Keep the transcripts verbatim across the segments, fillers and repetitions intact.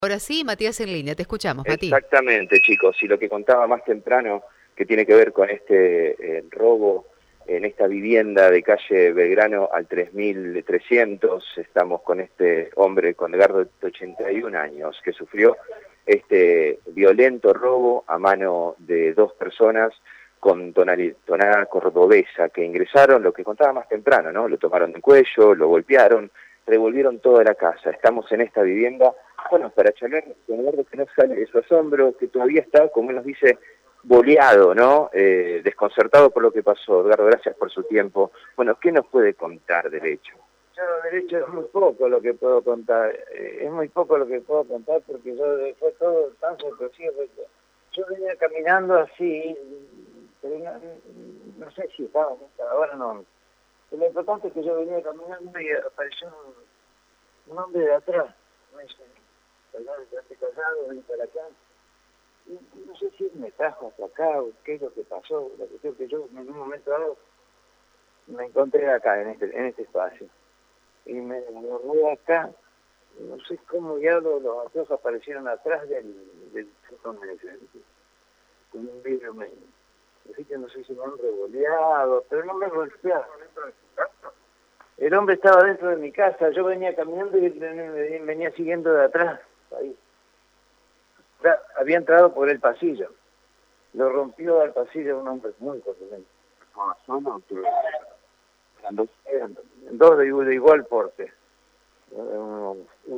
Ahora sí, Matías en línea, te escuchamos, Matías. Exactamente, chicos, y lo que contaba más temprano, que tiene que ver con este eh, robo en esta vivienda de calle Belgrano al tres mil trescientos, estamos con este hombre, con Edgardo, de ochenta y un años, que sufrió este violento robo a mano de dos personas con tonada cordobesa, que ingresaron, lo que contaba más temprano, ¿no? Lo tomaron del cuello, lo golpearon, revolvieron toda la casa. Estamos en esta vivienda, bueno, para charlar con Eduardo, que no sale de su asombro, que todavía está, como él nos dice, boleado, ¿no? Eh, desconcertado por lo que pasó. Edgardo, gracias por su tiempo. Bueno, ¿qué nos puede contar del hecho? Yo derecho es muy poco lo que puedo contar, eh, es muy poco lo que puedo contar porque yo fue todo tan sorpresivo. Yo venía caminando así, pero no, no sé si estaba en esta hora, no. Lo importante es que yo venía caminando y apareció un, un hombre de atrás. Me dice, perdón, ya estoy casado, vení para acá. Y no sé si me trajo hasta acá o qué es lo que pasó. La cuestión que yo en un momento dado me encontré acá, en este, en este espacio. Y me agarré acá, no sé cómo ya los, los anteojos aparecieron atrás del, del botón ese, con un vidrio medio. Así que no sé si me han revoleado, pero no me golpearon. El hombre estaba dentro de mi casa, yo venía caminando y él venía siguiendo de atrás. Ahí. Había entrado por el pasillo. Lo rompió al pasillo un hombre muy corpulento. ¿Estaba solo o qué? Eran dos, eran dos de, de igual porte. No,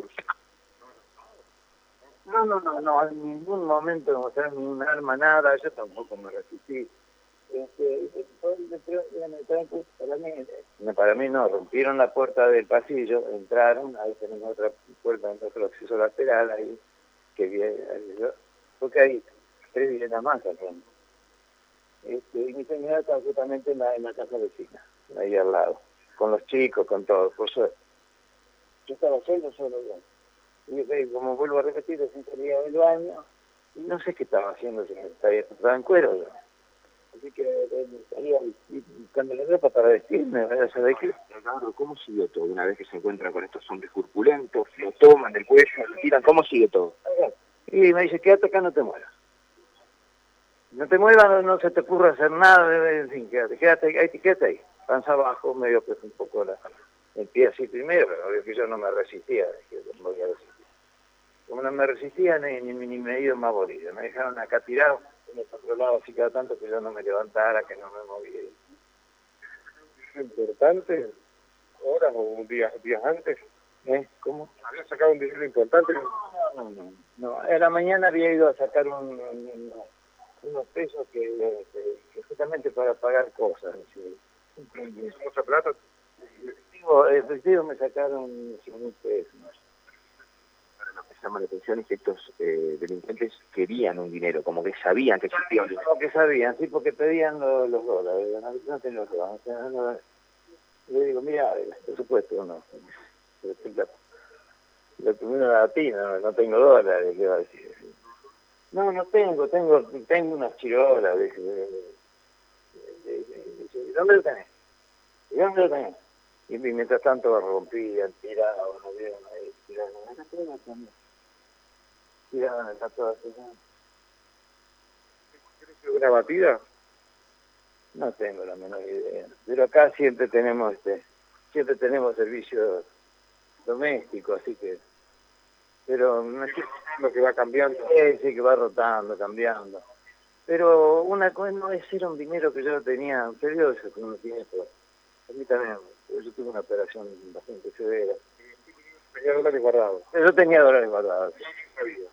no, no, no, en ningún momento me mostraron ni un arma, nada, yo tampoco me resistí. Este, para mí, para mí no, rompieron la puerta del pasillo, entraron, ahí tenemos otra puerta, otro acceso lateral, ahí, que viene, porque hay tres viviendas más acá. Este, y mi señora está justamente en la, en la casa vecina, ahí al lado, con los chicos, con todo, por suerte. Yo estaba solo, solo yo. Y okay, como vuelvo a repetir, recién salía del baño, y no sé qué estaba haciendo, si estaba, estaba en cuero yo. Así que eh, salía buscando la ropa para vestirme, ¿verdad? ¿Sabes qué? Claro, ¿cómo sigue todo? Una vez que se encuentran con estos hombres corpulentos, lo toman del cuello, lo tiran, ¿cómo sigue todo? Y me dice, quédate acá, no te muevas. No te muevas, no, no se te ocurra hacer nada, en fin, quédate, quédate ahí, quédate ahí. Panza abajo, medio que un poco la, el pie así primero, pero obvio que yo no me resistía, dije, no voy a resistir. Como no me resistía, ni, ni, ni me he ido más bolido. Me dejaron acá tirado, en el otro lado así cada tanto que yo no me levantara, que no me moviera. Importante, horas o días, días antes. ¿Eh? ¿Cómo? ¿Había sacado un dinero importante? No, no, no. no. A la mañana había ido a sacar un, un, unos pesos que, que, que justamente para pagar cosas. ¿Sí? ¿Mucha plata? Efectivo, efectivo me sacaron cien mil pesos. Lo que llama la atención es que estos eh, delincuentes querían un dinero, como que sabían que existía un dinero. Como que sabían, sí, porque pedían los, los dólares. No, no tengo los dólares. No, no. Le digo, mira, por supuesto, no. Lo primero era a ti, no, no tengo dólares, ¿qué va a decir? No, no tengo, tengo tengo unas chirolas. Dice, ¿dónde lo tenés? ¿Y dónde lo tenés? Y mientras tanto rompían, tiraban, no vieron ahí, tiraban. Tiraban, está todo tirando. ¿Una batida? No tengo la menor idea. Pero acá siempre tenemos este, siempre tenemos servicios domésticos, así que, pero no es que, Lo que va cambiando. sí, sí, que va rotando, cambiando. Pero una cosa no es era un dinero que yo tenía, un periodo que uno tiene, pero a mí también, yo tuve una operación bastante severa. Tenía dólares guardados. Yo tenía dólares guardados. No sabía.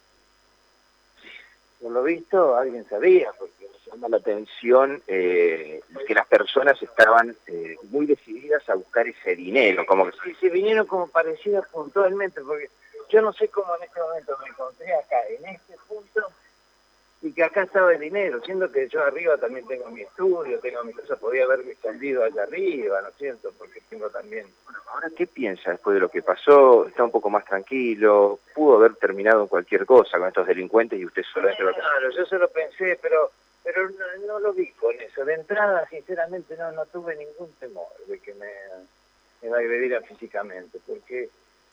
Por lo visto, alguien sabía, porque Llama la atención eh, que las personas estaban eh, muy decididas a buscar ese dinero, como que sí, se vinieron como parecidas puntualmente, porque yo no sé cómo en este momento me encontré acá, en este punto, y que acá estaba el dinero, siendo que yo arriba también tengo mi estudio, tengo mi cosa, podía haber salido allá arriba, ¿no es cierto? Porque tengo también... Bueno, ahora, ¿qué piensa después de lo que pasó? ¿Está un poco más tranquilo? ¿Pudo haber terminado en cualquier cosa con estos delincuentes y usted solo dentro de la casa? Claro, yo se lo pensé, pero pero no, no lo vi con eso. De entrada, sinceramente, no no tuve ningún temor de que me, me agredieran físicamente, porque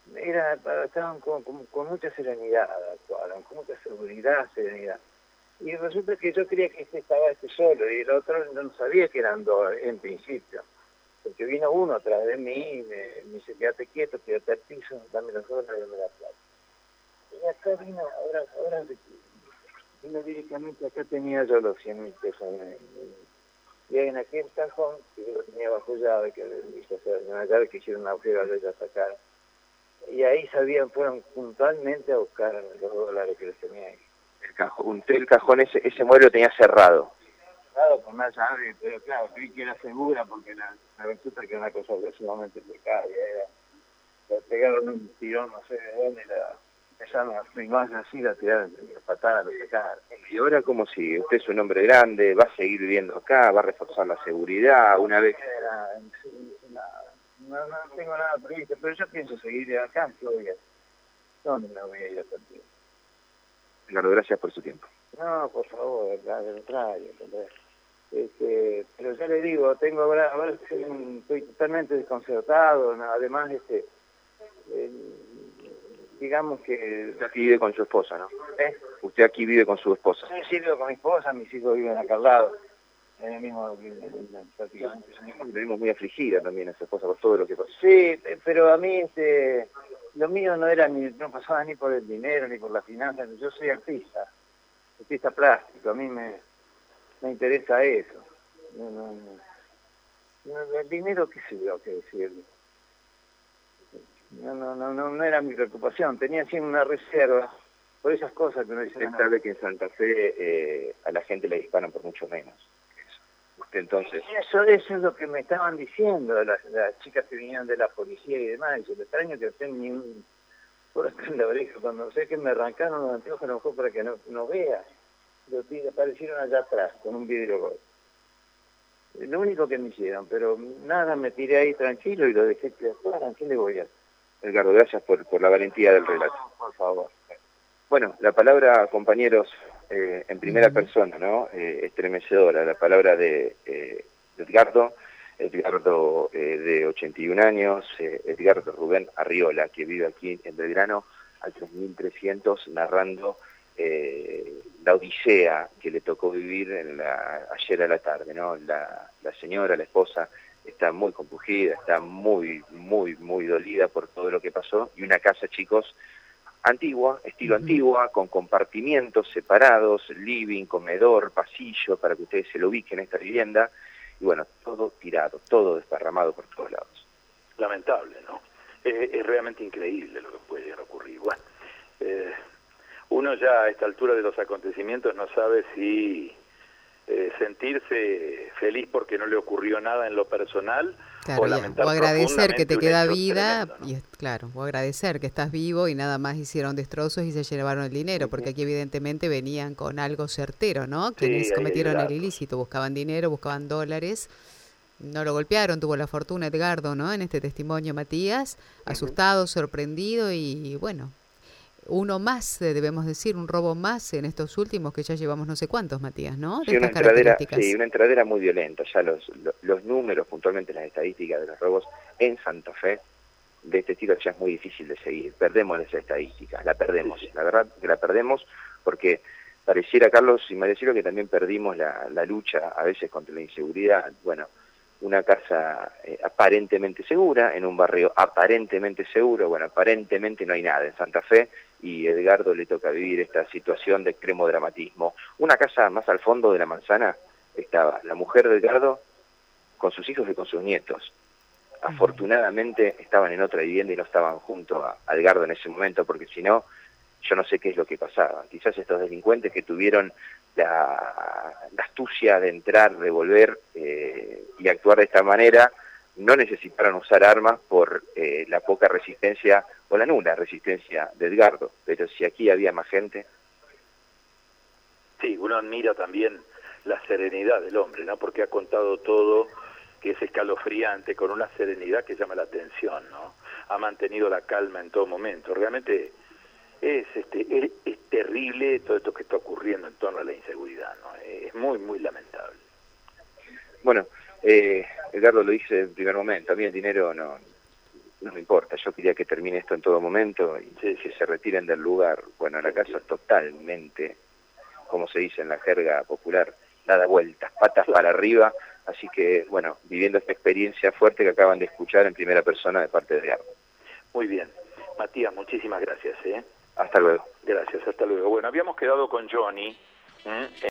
era, estaban con, con, con mucha serenidad, actuaron, con mucha seguridad, serenidad. Y resulta que yo creía que este estaba este solo y el otro no sabía que eran dos en principio. Porque vino uno atrás de mí y me, me dice, quédate quieto, quédate al piso, dame los dólares, dame la plata. Y acá vino, ahora, ahora vino directamente, acá tenía yo los cien mil pesos. En, y en aquel cajón, que yo lo tenía bajo llave, que hice hacer una llave que hicieron una agujero, yo ya sacaron. Y ahí sabían, fueron puntualmente a buscar los dólares que les tenía ahí. El cajón, usted el cajón ese, ese mueble lo tenía cerrado. Cerrado con una llave, pero claro, creí que era segura porque la, la resulta que era una cosa sumamente precaria. Era, le pegaron un tirón, no sé de dónde, la empezaron a firmarse así, la tiraron, la patada, la sacaron. Y ahora como si usted es un hombre grande, va a seguir viviendo acá, va a reforzar la seguridad, una vez... Era, no, no tengo nada previsto, pero yo pienso seguir acá, ¿qué voy a hacer? ¿Dónde me voy a ir a partir? Ricardo, gracias por su tiempo. No, por favor, al contrario, este, pero ya le digo, tengo ahora, ahora estoy, estoy totalmente desconcertado, ¿no? Además, este, eh, digamos que... Usted aquí vive con su esposa, ¿no? ¿Eh? Usted aquí vive con su esposa. Sí, vivo con mi esposa, mis hijos viven acá al lado, en el mismo, prácticamente. Vivimos muy afligida también a su esposa por todo lo que pasó. Sí, pero a mí, este, lo mío no era ni, no pasaba ni por el dinero, ni por la finanza, yo soy artista, artista plástico, a mí me, me interesa eso. No, no, no, no, el dinero, qué sé yo, qué decirle. No, no, no, no, no era mi preocupación, tenía siempre una reserva por esas cosas que no dicen nada. Usted sabe que en Santa Fe eh, a la gente le disparan por mucho menos. Usted entonces... Eso, eso es lo que me estaban diciendo las, las chicas que vinieron de la policía y demás, y lo extraño que usted ni un... por acá en la oreja, cuando sé que me arrancaron los anteojos, a lo mejor para que no, no vea, los aparecieron allá atrás, con un vidrio gordo. Lo único que me hicieron, pero nada, me tiré ahí tranquilo y lo dejé que actuaran. ¿Qué le voy a hacer? Edgardo, gracias por, por la valentía del relato. No, por favor. Bueno, la palabra, compañeros, eh, en primera uh-huh. persona, ¿no? Eh, estremecedora, la palabra de, eh, de Edgardo, Edgardo eh, de ochenta y un años, eh, Edgardo Rubén Arriola, que vive aquí en Belgrano, al tres mil trescientos, narrando eh, la odisea que le tocó vivir en la, ayer a la tarde, ¿no? La, la señora, la esposa, está muy compungida, está muy, muy, muy dolida por todo lo que pasó, y una casa, chicos, antigua, estilo uh-huh. antigua, con compartimientos separados, living, comedor, pasillo, para que ustedes se lo ubiquen en esta vivienda, y bueno, todo tirado, todo desparramado por todos lados. Lamentable, ¿no? Es, es realmente increíble lo que puede llegar a ocurrir. Bueno, eh, uno ya a esta altura de los acontecimientos no sabe si eh, sentirse feliz porque no le ocurrió nada en lo personal, claro, o lamentar o agradecer que te queda vida, tremendo, ¿no? Y claro, o agradecer que estás vivo y nada más hicieron destrozos y se llevaron el dinero, sí, porque aquí evidentemente venían con algo certero, ¿no? Quienes sí, cometieron el ilícito, buscaban dinero, buscaban dólares. No lo golpearon, tuvo la fortuna Edgardo, ¿no? En este testimonio Matías, asustado, uh-huh. sorprendido y bueno, uno más, debemos decir, un robo más en estos últimos que ya llevamos no sé cuántos, Matías, ¿no? De sí, una estas entradera, características. Sí, una entradera muy violenta. Ya los, los, los números, puntualmente las estadísticas de los robos en Santa Fe, de este estilo ya es muy difícil de seguir. Perdemos esas estadísticas, la perdemos. Sí, sí. La verdad que la perdemos porque pareciera, Carlos y María Silvia, que también perdimos la, la lucha a veces contra la inseguridad. Bueno, una casa eh, aparentemente segura, en un barrio aparentemente seguro, bueno, aparentemente no hay nada en Santa Fe, y a Edgardo le toca vivir esta situación de extremo dramatismo. Una casa más al fondo de la manzana estaba la mujer de Edgardo con sus hijos y con sus nietos. Afortunadamente estaban en otra vivienda y no estaban junto a, a Edgardo en ese momento, porque si no, yo no sé qué es lo que pasaba. Quizás estos delincuentes que tuvieron la, la astucia de entrar, revolver eh, y actuar de esta manera, no necesitaron usar armas por eh, la poca resistencia o la nula resistencia de Edgardo. Pero si aquí había más gente... Sí, uno admira también la serenidad del hombre, ¿no? Porque ha contado todo, que es escalofriante, con una serenidad que llama la atención, ¿no? Ha mantenido la calma en todo momento. Realmente es, este, es, es terrible todo esto que está ocurriendo en torno a la inseguridad, ¿no? Es muy, muy lamentable. Bueno, eh, Edgardo lo dice en primer momento, a mí el dinero no, no me importa, yo quería que termine esto en todo momento y sí, que se retiren del lugar. Bueno, la casa totalmente, como se dice en la jerga popular, dada vueltas, patas para arriba, así que, bueno, viviendo esta experiencia fuerte que acaban de escuchar en primera persona de parte de Arno. Muy bien. Matías, muchísimas gracias. ¿eh? Hasta luego. Gracias, hasta luego. Bueno, habíamos quedado con Johnny. ¿eh?